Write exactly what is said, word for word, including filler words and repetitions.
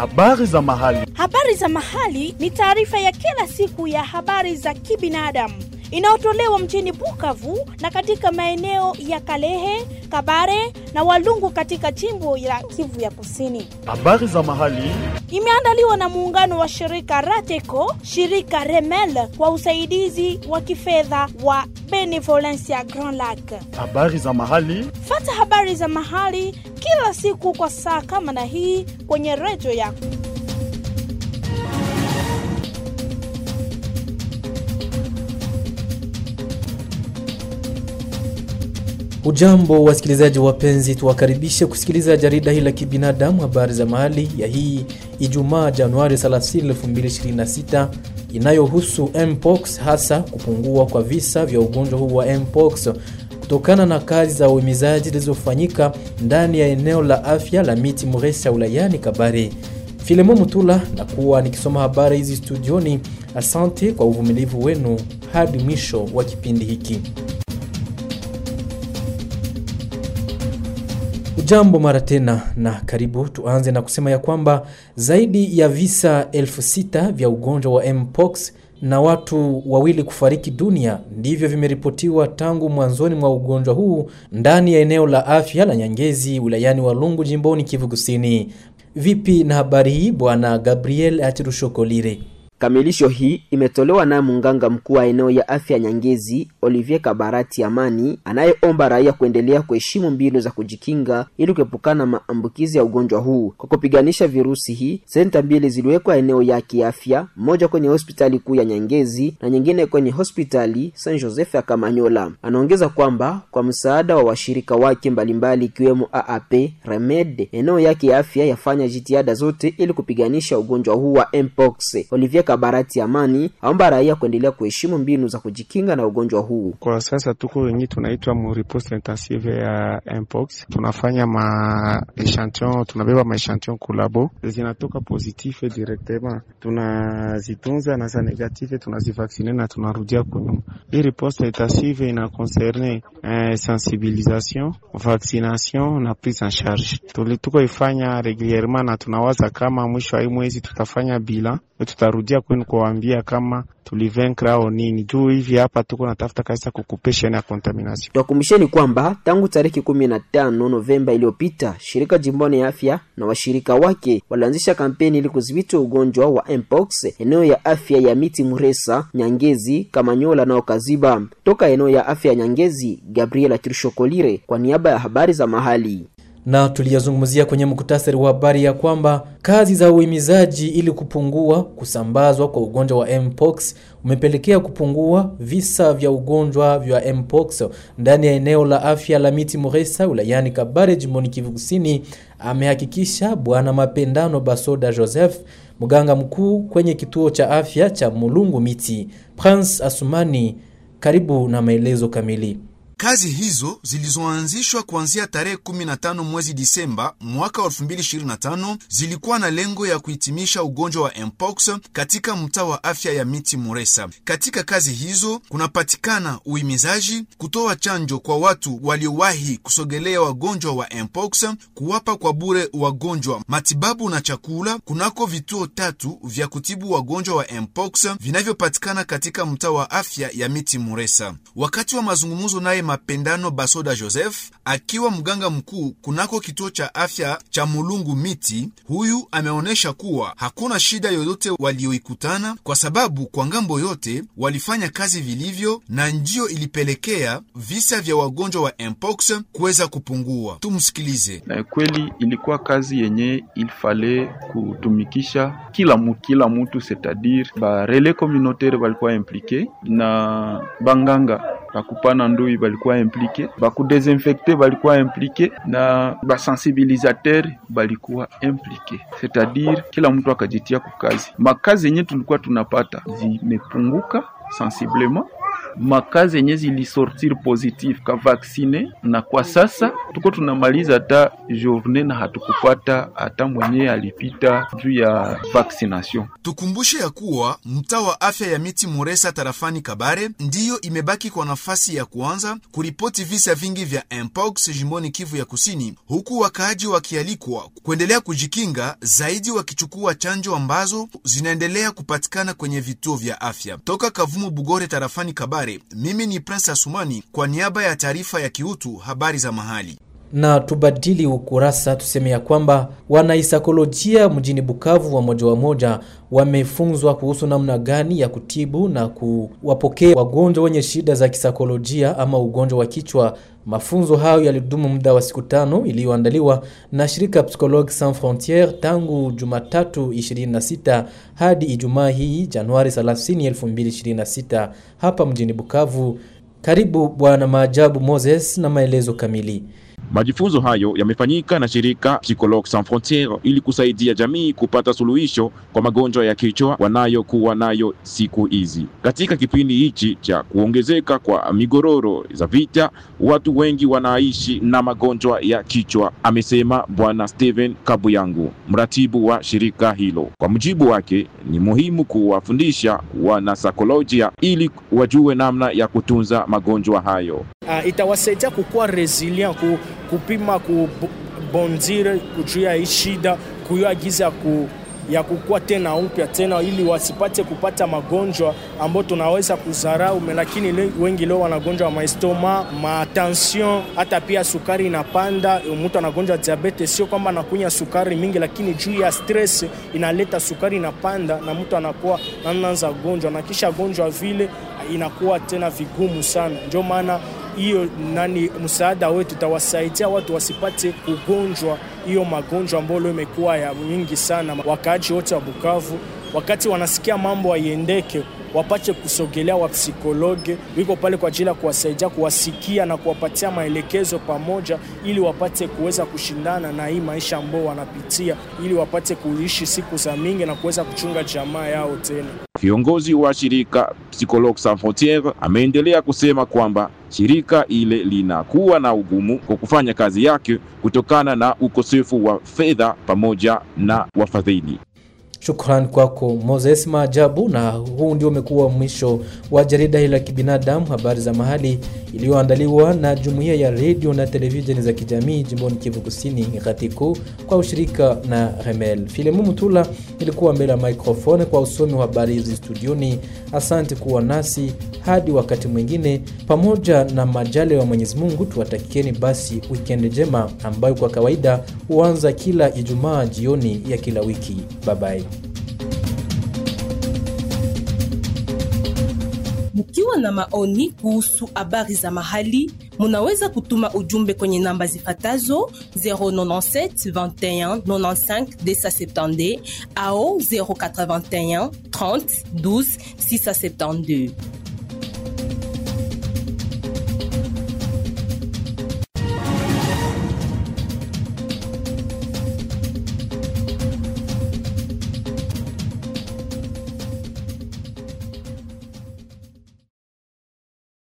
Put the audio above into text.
Habari za mahali. Habari za mahali ni taarifa ya kila siku ya habari za kibinadamu inayotolewa mjini Bukavu na katika maeneo ya Kalehe, Kabare na Walungu katika jimbo la Kivu ya Kusini. Habari za mahali imeandaliwa na muungano wa shirika Rateco, shirika Remel kwa usaidizi wa kifedha wa Benevolencia Grand Lac. Habari za mahali. Fata habari za mahali kila siku kwa saa kama na hii kwenye redio yako. Ujambo wasikilizaji wapenzi, tuwakaribishe kusikiliza jarida hili la kibinadamu habari za mahali ya hii Ijumaa Januari thelathini elfu mbili ishirini na sita inayohusu Mpox, hasa kupungua kwa visa vya ugonjwa huu wa Mpox kutokana na kazi za uhimizaji zilizofanyika ndani ya eneo la afya la Miti Muresa wilayani Kabare. Filemo Mutula na kuwa nikisoma habari hizi studioni. Asante kwa uvumilivu wenu hadi mwisho wa kipindi hiki. Ujambo mara tena na karibu. Tuanze na kusema ya kwamba zaidi ya visa elfu sita vya ugonjwa wa Mpox na watu wawili kufariki dunia ndivyo vimeripotiwa tangu mwanzoni mwa ugonjwa huu ndani ya eneo la afya la Nyangezi wilayani Walungu jimboni Kivu Kusini. Vipi na habari hii bwana Gabriel Atirushokolire? Kamilisho hii imetolewa na munganga mkuu wa eneo ya afya Nyangezi Olivier Kabarati Amani, anayeomba raia kuendelea kuheshimu mbinu za kujikinga ili kuepukana maambukizi ya ugonjwa huu. Kwa kupiganisha virusi hii, senta mbili ziliwekwa eneo ya kiafya, moja kwenye hospitali kuu ya Nyangezi na nyingine kwenye hospitali Saint Joseph ya Kamanyola. Anaongeza kwamba kwa msaada wa washirika wake mbalimbali ikiwemo A A P, Remed, eneo ya kiafya yafanya jitihada zote ili kupiganisha ugonjwa huu wa Mpox. Olivier Kabarati Amani aomba raia kuendelea kuheshimu mbinu za kujikinga na ugonjwa huu. Kwa sasa tuko wengi tunaitwa mu riposte intensive ya Mpox. Tunafanya ma echantillon, tunabeba ma echantillon kulabo, zinatoka positive directement. Tunazitunza na za negative tunazivaccine na tunarudia kunyuma. Hii riposte intensive ina concerne eh, sensibilisation, vaccination na prise en charge. Tulituko ifanya regulierement na tunawaza kama mwisho wa mwezi tutafanya bilan, tutarudia kwenu kuambia kama tulivenkra au nini. Juu hivi hapa tuko natafuta kabisa kukupesha na contamination. Tukumbusheni kwamba tangu tarehe kumi na tano Novemba iliyopita, shirika jimboni ya afya na washirika wake walianzisha kampeni ili kudhibiti ugonjwa wa Mpox eneo ya afya ya Miti Muresa, Nyangezi, Kamanyola na Okaziba. Toka eneo ya afya ya Nyangezi, Gabriel Kirishokolire kwa niaba ya habari za mahali. Na tuliyazungumzia kwenye mkutasari wa habari ya kwamba kazi za uhimizaji ili kupungua kusambazwa kwa ugonjwa wa Mpox umepelekea kupungua visa vya ugonjwa vya Mpox ndani ya eneo la afya la Miti Muresa wilayani Kabare jimboni Kivu Kusini, amehakikisha bwana Mapendano Basoda Joseph, mganga mkuu kwenye kituo cha afya cha Mulungu Miti. Prince Asumani, karibu na maelezo kamili. Kazi hizo zilizoanzishwa kuanzia tarehe kumi na tano mwezi Disemba mwaka wa elfu mbili ishirini na tano zilikuwa na lengo ya kuhitimisha ugonjwa wa Mpox katika mtaa wa afya ya Miti Muresa. Katika kazi hizo kunapatikana uhimizaji, kutoa chanjo kwa watu waliowahi kusogelea wagonjwa wa Mpox, kuwapa kwa bure wagonjwa matibabu na chakula kunako vituo tatu vya kutibu wagonjwa wa Mpox vinavyopatikana katika mtaa wa afya ya Miti Muresa. Wakati wa mazungumzo naye Mapendano Basoda Joseph, akiwa mganga mkuu kunako kituo cha afya cha Mulungu Miti, huyu ameonesha kuwa hakuna shida yoyote walioikutana kwa sababu kwa ngambo yote walifanya kazi vilivyo na njio ilipelekea visa vya wagonjwa wa Mpox kuweza kupungua. Tumsikilize. Na kweli ilikuwa kazi yenye ilifale kutumikisha kila mtu, kila mtu, c'est-à-dire ba relais communautaire walikuwa impliqué na banganga bakupana ndui balikuwa impliqué, bakudesinfecter balikuwa impliqué na basensibilisateur balikuwa impliqué. C'est-à-dire kila mtu akajitia kukazi. Makazi yenye tulikuwa tunapata zimepunguka sensiblement makazi yenye zilisortir positive ka vaccine, na kwa sasa tuko tunamaliza hata journée na hatukupata hata mwenye alipita juu ya vaccination. Tukumbushe ya kuwa mtaa wa afya ya Miti Muresa tarafani Kabare ndiyo imebaki kwa nafasi ya kwanza kuripoti visa vingi vya mpox jimboni Kivu ya Kusini, huku wakaaji wakialikwa kuendelea kujikinga zaidi wakichukua chanjo ambazo zinaendelea kupatikana kwenye vituo vya afya. Toka Kavumu Bugore tarafani Kabare, mimi ni Prince Asumani kwa niaba ya taarifa ya kiutu habari za mahali. Na tubadili ukurasa, tuseme ya kwamba wanaisakolojia mjini Bukavu wa moja wa moja wamefunzwa kuhusu namna gani ya kutibu na kuwapokea wagonjwa wenye shida za kisaikolojia ama ugonjwa wa kichwa. Mafunzo hayo yalidumu muda wa siku tano iliyoandaliwa na shirika Psychologues Sans Frontieres tangu Jumatatu ishirini na sita hadi Ijumaa hii Januari thelathini elfu mbili ishirini na sita hapa mjini Bukavu. Karibu Bwana Maajabu Moses na maelezo kamili. Majifunzo hayo yamefanyika na shirika Psychologues Sans Frontieres ili kusaidia jamii kupata suluhisho kwa magonjwa ya kichwa wanayokuwa nayo siku hizi. Katika kipindi hichi cha kuongezeka kwa migororo za vita, watu wengi wanaishi na magonjwa ya kichwa, amesema Bwana Steven Kabuyangu, mratibu wa shirika hilo. Kwa mujibu wake, ni muhimu kuwafundisha wanasaikolojia ili wajue namna ya kutunza magonjwa hayo. Uh, itawasaidia kukuwa resilient, ku, kupima kubonzire kujua hii shida, kuyagiza ku ya kukua tena upya tena ili wasipate kupata magonjwa ambayo tunaweza kuzarau, lakini le, wengi leo wanagonjwa maestoma, ma tension, hata pia sukari inapanda. Mtu anagonjwa diabetes, sio kwamba anakunya sukari mingi, lakini juu ya stress inaleta sukari inapanda na mtu anakuwa anaanza gonjwa, na kisha gonjwa vile inakuwa tena vigumu sana. Ndio maana hiyo nani msaada wetu tutawasaidia watu wasipate kugonjwa hiyo magonjwa ambayo imekuwa ya mingi sana. Wakaaji wote wa Bukavu wakati wanasikia mambo haiendeke, wapate kusogelea wa psikologe wiko pale kwa ajili ya kuwasaidia, kuwasikia na kuwapatia maelekezo pamoja, ili wapate kuweza kushindana na hii maisha ambayo wanapitia, ili wapate kuishi siku za mingi na kuweza kuchunga jamaa yao tena. Kiongozi wa shirika Psychologues Sans Frontieres ameendelea kusema kwamba shirika ile linakuwa na ugumu kwa kufanya kazi yake kutokana na ukosefu wa fedha pamoja na wafadhili. Shukrani kwako Moses Maajabu, na huu ndio umekuwa mwisho wa jarida hili la kibinadamu habari za mahali iliyoandaliwa na Jumuiya ya Radio na Televisheni za Kijamii jimboni Kivu Kusini Gatiko kwa ushirika na Remel. Filemu Mutula ilikuwa mbele ya microphone kwa usomi wa habari hizi studioni. Asante kuwa nasi hadi wakati mwingine, pamoja na majaliwa wa Mwenyezi Mungu. Tuwatakieni basi weekend njema ambayo kwa kawaida huanza kila Ijumaa jioni ya kila wiki. Bye bye. Mkiwa na maoni kuhusu habari za mahali, munaweza kutuma ujumbe kwenye namba zifatazo zero nine sept vingt et un ninety-cinq deux cent soixante-dix au zero eight un trente douze six cent soixante-douze.